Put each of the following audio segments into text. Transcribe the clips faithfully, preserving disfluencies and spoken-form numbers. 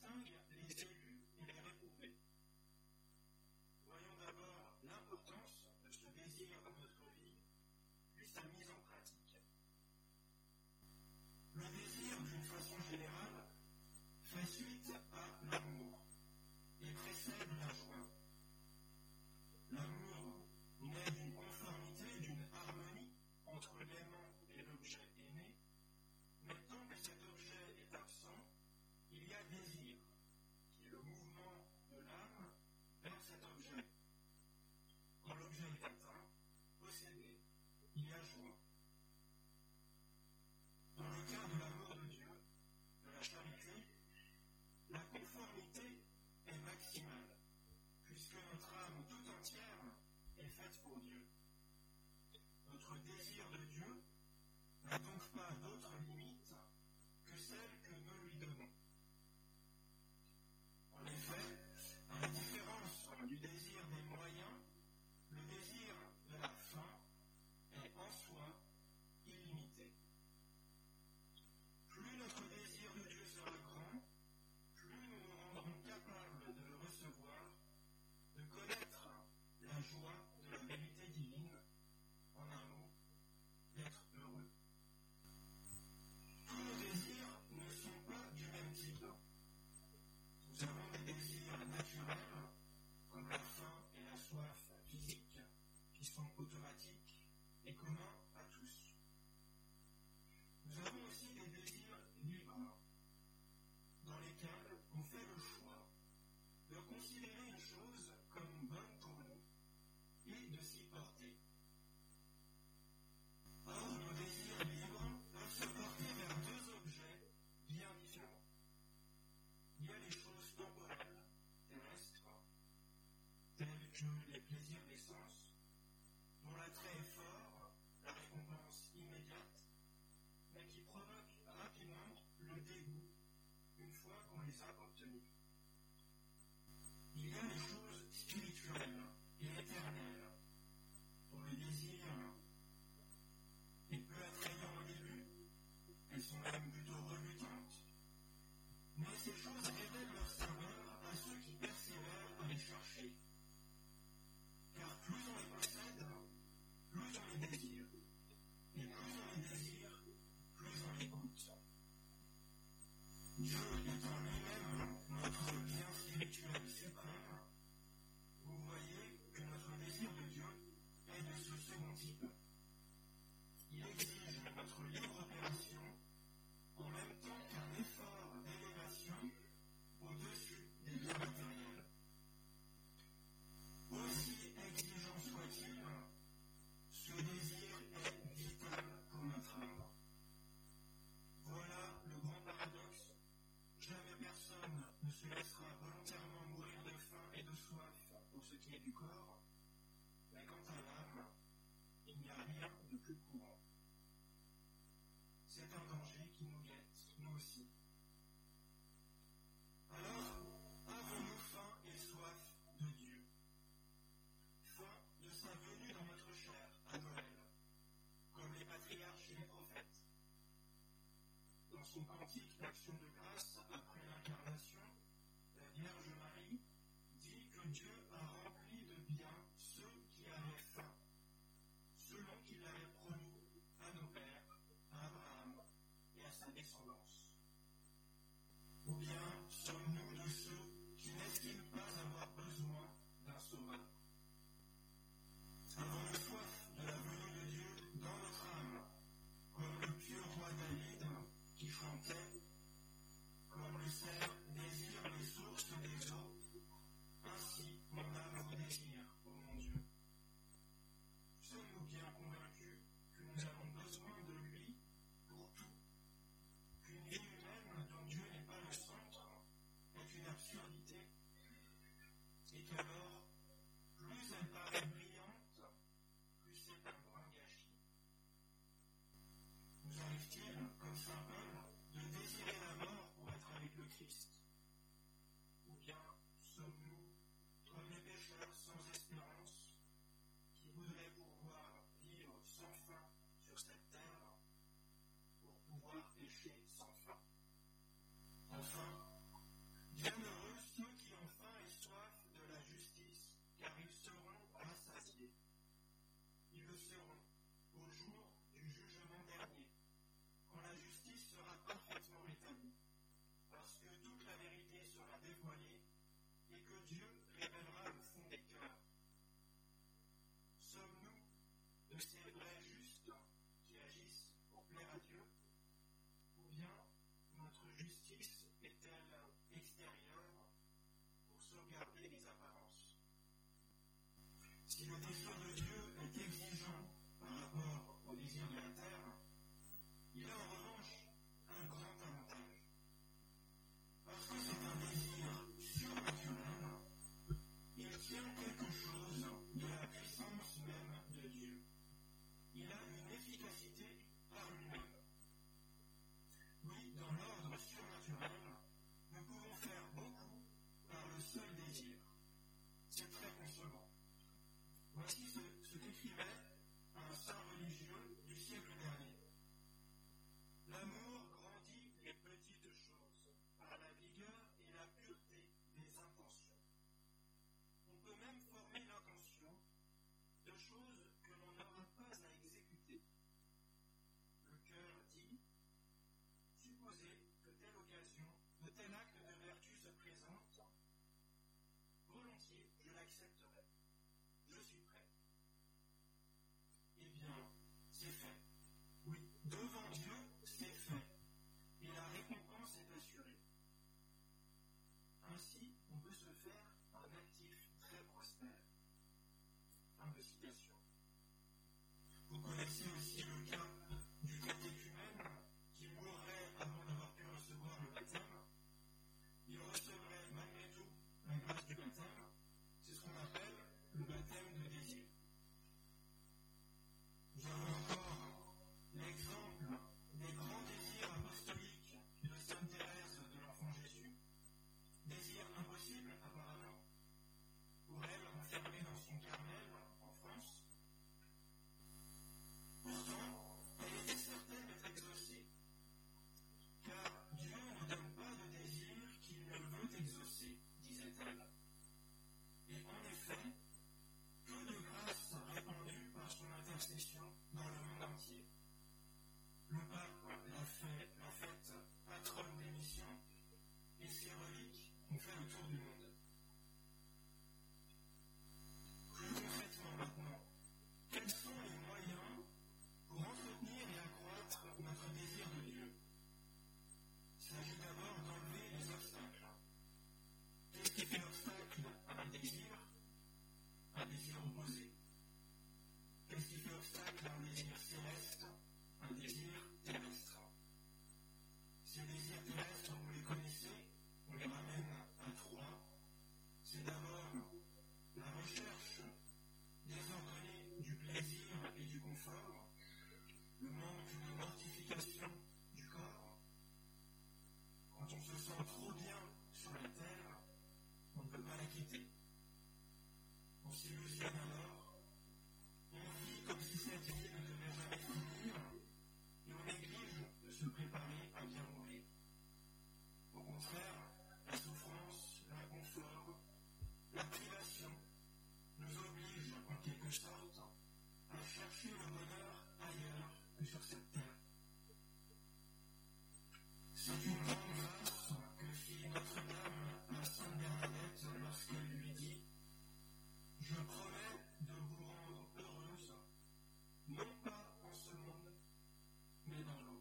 distingue les élus et les réprouvés. Voyons d'abord l'importance de ce désir dans notre vie, puis sa mise en pratique. Le désir, d'une façon générale, fait suite à l'amour et précède la joie. L'amour naît d'une conformité, d'une harmonie entre l'aimant et l'objet aimé, mais tant que cet objet est absent, il y a désir, qui est le mouvement de l'âme vers cet objet. Quand l'objet est atteint, possédé, il y a joie. Dans le cas de l'amour de Dieu, de la charité, la conformité est maximale, puisque notre âme tout entière est faite pour Dieu. Notre désir de Dieu n'a donc pas d'autre limite que celle que nous lui donnons. En effet, à la différence du désir des moyens, le désir de la fin est en soi illimité. Plus notre désir de Dieu sera grand, plus nous nous rendrons capables de le recevoir, de connaître la joie de la vérité divine, en un mot, d'être heureux. Tous nos désirs ne sont pas du même type. Nous avons des désirs naturels, comme la faim et la soif physiques, qui sont automatiques et communs à tous. Nous avons aussi des désirs libres, dans lesquels on fait le choix de considérer une chose comme bonne pour nous et de s'y porter. Or, nos désirs libres peuvent se porter vers deux objets bien différents. Il y a les choses temporelles, terrestres, telles que les plaisirs des sens, dont l'attrait est fort, la récompense immédiate, mais qui provoquent rapidement le dégoût une fois qu'on les a obtenus. Il y a les choses spirituelles et éternelles, dont le désir est peu attrayant au début, elles sont même plutôt rebutantes, mais ces choses révèlent leur saveur à ceux qui persévèrent à les chercher. Car plus on les possède, plus on les désire, et plus on les désire, plus on les goûte. Dieu étant lui-même notre bien spirituel suprême, vous voyez que notre désir de Dieu est de ce second type. Il exige notre libre opération en même temps qu'un effort d'élévation au-dessus des biens matériels. Aussi exigeant soit-il, ce désir est vital pour notre âme. Voilà le grand paradoxe. Jamais personne ne se laissera volontairement mourir de faim et de soif pour ce qui est du corps, mais quant à l'âme, il n'y a rien de plus courant. C'est un danger qui nous guette, nous aussi. Alors, avons-nous faim et soif de Dieu? Faim de sa venue dans notre chair, à Noël, comme les patriarches et les prophètes. Dans son cantique d'action de grâce après l'incarnation, la Vierge Marie dit que Dieu a rempli de bien ceux qui avaient faim, selon qu'il l'avait promis à nos pères, à Abraham et à sa descendance. Ou bien sommes-nous de ceux qui n'estiment pas avoir besoin d'un sauveur? Avons-nous soif de la venue de Dieu dans notre âme, comme le pieux roi David qui chantait « Comme le cerf désire les sources des eaux, ainsi mon âme vous désire, ô mon Dieu. » Sommes-nous bien convaincus que nous avons besoin de lui pour tout, qu'une vie humaine dont Dieu n'est pas le centre est une absurdité, et qu'alors, plus elle paraît brillante, plus c'est un grand gâchis. Nous arrive-t-il, comme saint Paul, de désirer la mort pour être avec le Christ? Ou bien sommes-nous comme les pécheurs sans espérance qui voudraient pouvoir vivre sans fin sur cette terre pour pouvoir pécher sans fin? Enfin, Dieu le seront au jour du jugement dernier, quand la justice sera parfaitement établie, parce que toute la vérité sera dévoilée et que Dieu révélera le fond des cœurs. Sommes-nous de ces vrais justes qui agissent pour plaire à Dieu, ou bien notre justice est-elle extérieure pour sauvegarder les apparences? Si le désir de Dieu est exigeant par rapport au désir de la terre, il a en revanche un grand avantage. Parce que c'est un désir surnaturel, il tient quelque chose de la puissance même de Dieu. Il a une efficacité par lui-même. Oui, dans l'ordre surnaturel, nous pouvons faire beaucoup par le seul désir. C'est très consolant. Voici ce, ce qu'écrivait un saint religieux du siècle dernier. L'amour grandit les petites choses par la vigueur et la pureté des intentions. On peut même former l'intention de choses que l'on n'aura pas à exécuter. Le cœur dit, supposez que telle occasion, de tel acte de vertu se présente, volontiers je l'accepterai. Je suis prêt. Eh bien, c'est fait. Oui, devant Dieu, c'est fait. Et la récompense est assurée. Ainsi, on peut se faire un actif très prospère. Fin de citation. Vous connaissez aussi le cas du catéchumène qui mourrait avant d'avoir pu recevoir le baptême. Il recevrait malgré tout la grâce du baptême. C'est ce qu'on appelle le baptême de désir. Nous avons encore l'exemple des grands désirs apostoliques de Sainte Thérèse de l'Enfant Jésus. Désir impossible, apparemment, pour elle, enfermée dans son Carmel en France. Pourtant, elle était certaine d'être exaucée, car Dieu ne donne pas de désir qu'il ne veut exaucer, disait-elle. Et en effet, que de grâces répandues par son intercession dans le monde entier. Le pape l'a fait, l'a faite patronne des missions, et ses reliques ont fait le tour du monde. Plus concrètement maintenant, quels sont les moyens pour entretenir et accroître notre désir de Dieu? Il s'agit d'abord d'enlever les obstacles. Qu'est-ce qui fait obstacle à un désir? Un désir opposé. Qu'est-ce qui fait obstacle à un désir céleste? Un désir terrestre. Ces désirs terrestres, vous les connaissez, on les ramène à trois. C'est d'abord la recherche désordonnée du plaisir et du confort, le manque de mortification du corps. Quand on se sent trop bien sur la terre, on ne peut pas la quitter. On s'illusionne alors, on vit comme si cette vie ne devait jamais finir, et on néglige de se préparer à bien mourir. Au contraire, la souffrance, l'inconfort, la privation nous obligent en quelque sorte à chercher le bonheur ailleurs que sur cette terre. C'est une grande grâce que fit Notre-Dame à Sainte Bernadette lorsqu'elle lui dit « Je promets de vous rendre heureuse, non pas en ce monde, mais dans l'autre. »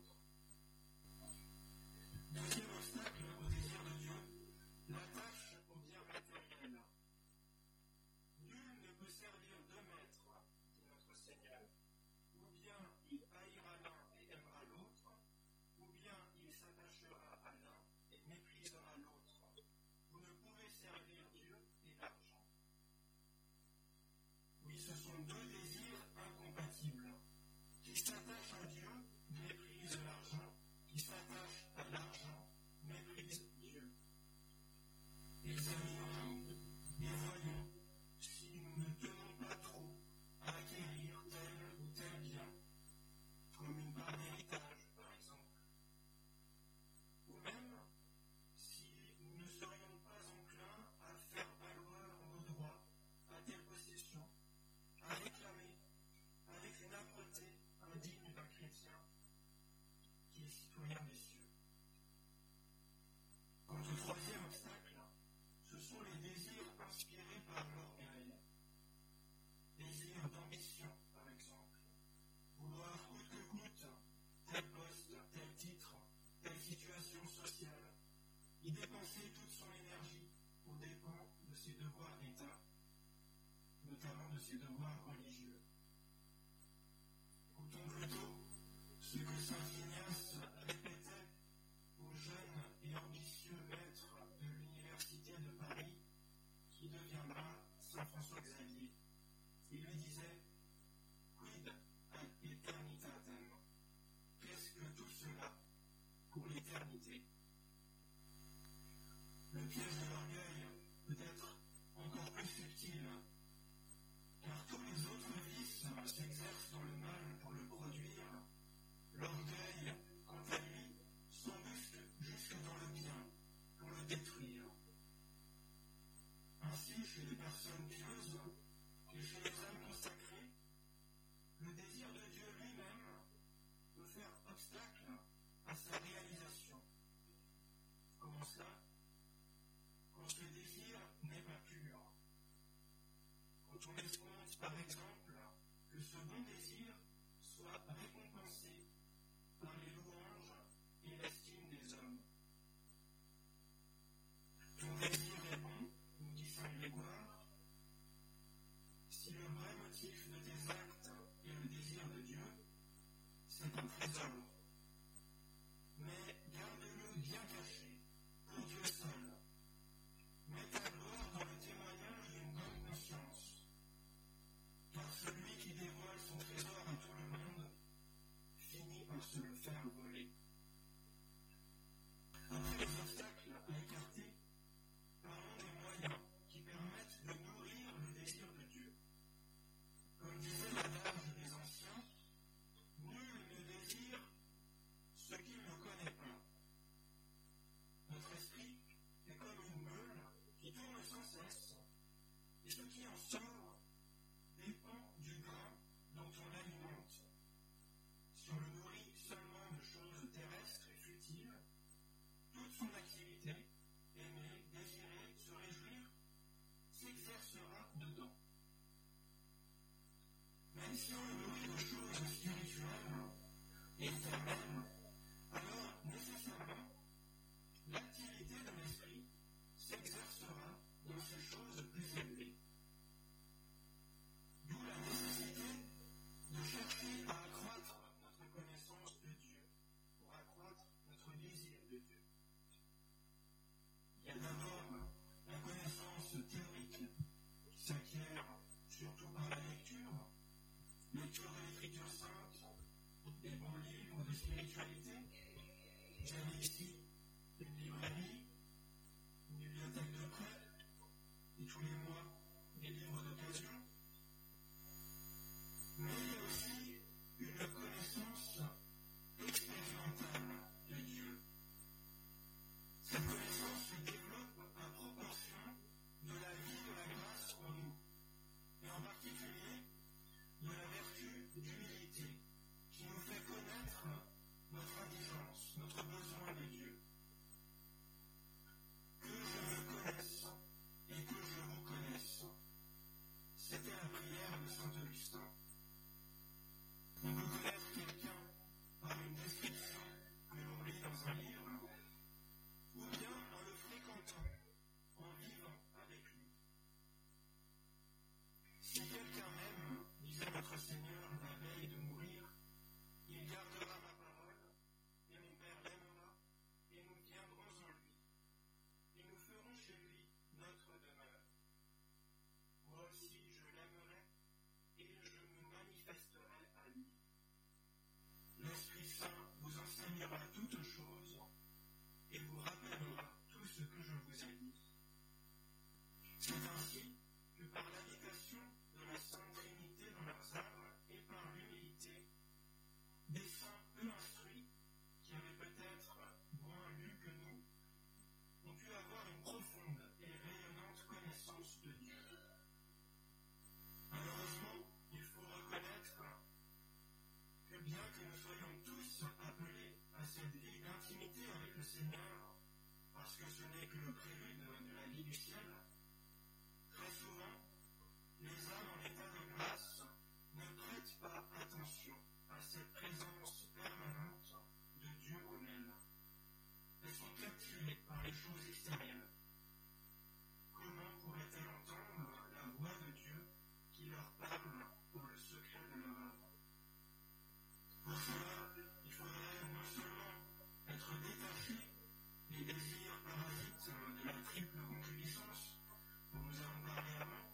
Deuxième obstacle au désir de Dieu, l'attache au bien matériel. Nul ne peut servir deux maîtres, dit notre Seigneur. Ou bien il haïra l'un et aimera l'autre, ou bien il s'attachera à l'un et méprisera l'autre. Vous ne pouvez servir Dieu et l'argent. Oui, ce sont deux désirs incompatibles. Qui s'attache à Dieu méprise l'argent, qui s'attache à l'argent méprise Dieu. Examinons et voyons si nous ne tenons pas trop à acquérir tel ou tel bien, comme une part d'héritage par exemple. Ou même si nous ne serions pas enclins à faire valoir nos droits à telle possession, à réclamer avec les citoyens des cieux. Quant au troisième obstacle, ce sont les désirs inspirés par l'orgueil. Désirs d'ambition, par exemple. Vouloir coûte que coûte tel poste, tel titre, telle situation sociale. Y dépenser toute son énergie aux dépens de ses devoirs d'État, notamment de ses devoirs religieux. Écoutons plutôt ce que saint Ignace répétait au jeune et ambitieux maître de l'université de Paris, qui deviendra saint François Xavier. Il lui disait « Quid ad aeternitatem » ? Qu'est-ce que tout cela pour l'éternité ? Le piège de l'orgueil peut être encore plus subtil, car tous les autres vices s'exercent dans le mal pour le produire. L'orgueil, quant à lui, s'embusque jusque dans le bien pour le détruire. Ainsi, chez les personnes pieuses et chez les âmes consacrées, le désir de Dieu lui-même peut faire obstacle à sa réalisation. Comment cela ? Quand ce désir n'est pas pur. Quand on escompte, par exemple, que ce bon désir soit récompensé par les louanges et l'estime des hommes. Ton désir est bon, nous dit saint Grégoire, si le vrai motif de tes actes est le désir de Dieu, c'est un trésor. Mais garde-le bien caché, pour Dieu seul. Mets ta gloire dans le témoignage d'une bonne conscience, car celui qui dévoile son trésor à tout le monde finit par se le faire voler. Après les obstacles à écarter, parlons des moyens qui permettent de nourrir le désir de Dieu. Comme disait l'adage des anciens, nul ne désire ce qu'il ne connaît pas. Notre esprit est comme une meule qui tourne sans cesse, et ce qui en sort dépend du grain dont on l'alimente. Si on le nourrit seulement de choses terrestres et futiles, toute son activité, aimer, désirer, se réjouir, s'exercera dedans. Même si on le nourrit de choses spirituelles et éternelles, alors nécessairement, l'activité de l'esprit s'exercera dans ces choses plus élevées. D'où la nécessité de chercher à accroître notre connaissance de Dieu, pour accroître notre désir de Dieu. Il y a d'abord la connaissance théorique qui s'acquiert surtout par la lecture, lecture de l'Écriture sainte, des bons livres de spiritualité. J'avais ici une librairie, une bibliothèque de prêt, et tous les mois des livres d'occasion. Mais il y a aussi une connaissance expérimentale de Dieu. Cette connaissance se développe à proportion de la vie de la grâce en nous, et en particulier de la vertu d'humilité qui nous fait connaître notre indigence, notre besoin de Dieu. Que je me connaisse et que je vous connaisse. C'était la prière de saint Augustin. On peut connaître quelqu'un par une description que l'on lit dans un livre, ou bien en le fréquentant, en vivant avec lui. Si quelqu'un m'aime, disait notre Seigneur la veille de mourir, il gardera ma parole, et mon Père l'aimera, et nous viendrons en lui, et nous ferons chez lui notre demeure. Moi aussi je l'aimerai, et je me manifesterai à lui. L'Esprit Saint vous enseignera toutes choses, et vous rappellera tout ce que je vous ai dit. C'est ainsi que par l'habitation de la Sainte Trinité dans leurs âmes et par l'humilité, des saints peu instruits, qui avaient peut-être moins lu que nous, ont pu avoir une profonde et rayonnante connaissance de Dieu. Malheureusement, il faut reconnaître que bien que nous soyons tous appelés à ces Seigneur, parce que ce n'est que le prélude de la vie du ciel, très souvent, les âmes en état de grâce ne prêtent pas attention à cette présence permanente de Dieu eux-mêmes. Elles sont captivées par les choses extérieures. Comment pourraient-elles entendre la voix de Dieu qui leur parle pour le secret de leur œuvre? Pour cela, il faudrait non seulement être détaché des désirs parasites de la triple concupiscence dont nous avons parlé avant,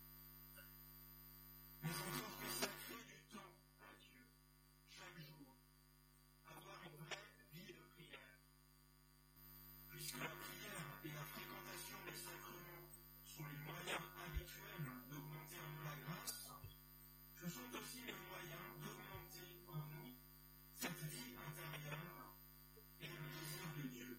mais encore consacrer du temps à Dieu chaque jour, avoir une vraie vie de prière. Puisque la prière et la fréquentation des sacrements sont les moyens habituels d'augmenter en nous la grâce, ce sont aussi les moyens d'augmenter en nous cette vie intérieure et le désir de Dieu.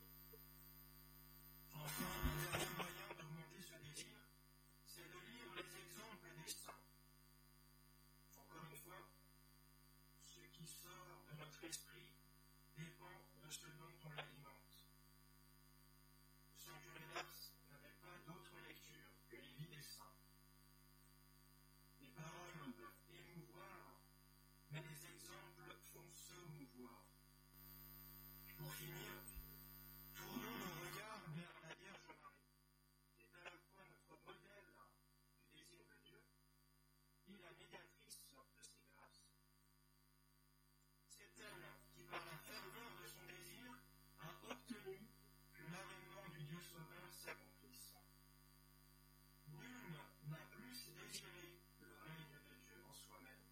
Enfin, un dernier moyen d'augmenter ce désir, c'est de lire les exemples des saints. Encore une fois, ce qui sort de notre esprit dépend de ce dont on l'alimente. Saint Curé d'Ars n'avait pas d'autre lecture que les vies des saints. Les paroles peuvent émouvoir, mais les exemples font se mouvoir. Pour finir, tournons nos regards vers la Vierge Marie, qui est à la fois notre modèle du désir de Dieu et la médiatrice de ses grâces. C'est elle qui, par la ferveur de son désir, a obtenu que l'avènement du Dieu sauveur s'accomplisse. Nul n'a plus désiré le règne de Dieu en soi-même.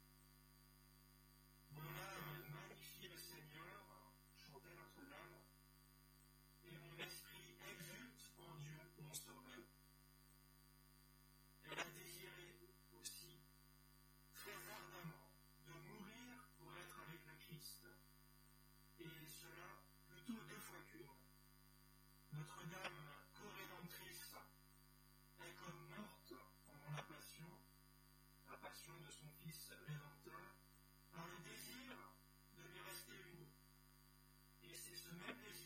Mon âme magnifie le Seigneur, chantait Notre-Dame, et mon esprit exulte en Dieu mon Sauveur. Elle a désiré aussi, très ardemment, de mourir pour être avec le Christ, et cela plutôt deux fois qu'une. Notre-Dame, co-rédemptrice, est comme morte pendant la passion, la passion de son Fils rédempteur, par le désir de lui rester unie. Et c'est ce même désir